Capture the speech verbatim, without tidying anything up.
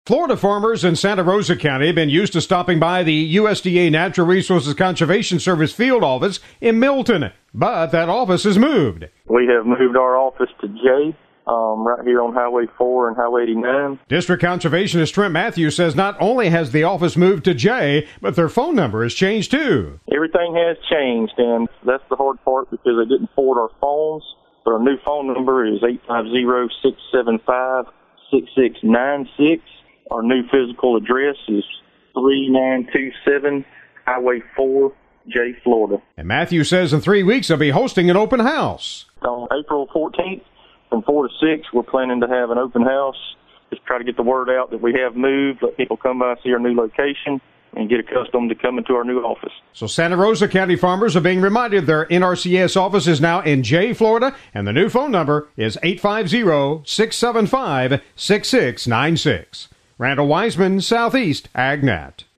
Florida farmers in Santa Rosa County have been used to stopping by the U S D A Natural Resources Conservation Service field office in Milton, but that office has moved. We have moved our office to Jay, um, right here on Highway four and Highway eighty-nine. District Conservationist Trent Matthews says not only has the office moved to Jay, but their phone number has changed too. Everything has changed, and that's the hard part because they didn't forward our phones. But our new phone number is eight five zero, six seven five, six six nine six. Our new physical address is three nine two seven Highway four, Jay, Florida. And Matthews says in three weeks they'll be hosting an open house. On April fourteenth, from four to six, we're planning to have an open house. Just try to get the word out that we have moved, let people come by, see our new location, and get accustomed to coming to our new office. So Santa Rosa County farmers are being reminded their N R C S office is now in Jay, Florida, and the new phone number is eight five zero, six seven five, six six nine six. Randall Wiseman, Southeast AgNet.